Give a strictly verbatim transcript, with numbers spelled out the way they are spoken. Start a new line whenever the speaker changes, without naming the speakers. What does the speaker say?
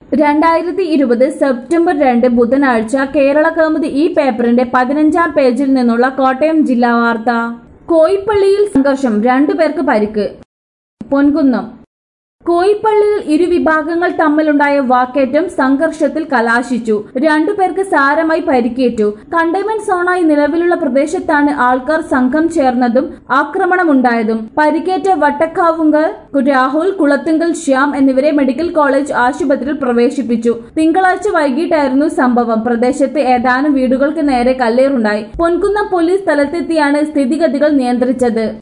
രണ്ടായിരത്തി ഇരുപത് സെപ്റ്റംബർ രണ്ട് ബുധനാഴ്ച കേരള കൗമുദി ഈ പേപ്പറിന്റെ പതിനഞ്ചാം പേജിൽ നിന്നുള്ള കോട്ടയം ജില്ലാ വാർത്ത. കോയിപ്പള്ളിയിൽ സംഘർഷം, രണ്ടുപേർക്ക് പരിക്ക്. പൊൻകുന്നം. കോയിപ്പള്ളിയിൽ ഇരുവിഭാഗങ്ങൾ തമ്മിലുണ്ടായ വാക്കേറ്റം സംഘർഷത്തിൽ കലാശിച്ചു. രണ്ടുപേർക്ക് സാരമായി പരിക്കേറ്റു. കണ്ടെയ്ൻമെന്റ് സോണായി നിലവിലുള്ള പ്രദേശത്താണ് ആൾക്കാർ സംഘം ചേർന്നതും ആക്രമണമുണ്ടായതും. പരിക്കേറ്റ വട്ടക്കാവുങ്കൽ രാഹുൽ, കുളത്തുങ്കൽ ശ്യാം എന്നിവരെ മെഡിക്കൽ കോളേജ് ആശുപത്രിയിൽ പ്രവേശിപ്പിച്ചു. തിങ്കളാഴ്ച വൈകിട്ടായിരുന്നു സംഭവം. പ്രദേശത്ത് ഏതാനും വീടുകൾക്ക് നേരെ കല്ലേറുണ്ടായി. പൊൻകുന്നം പോലീസ് സ്ഥലത്തെത്തിയാണ് സ്ഥിതിഗതികൾ നിയന്ത്രിച്ചത്.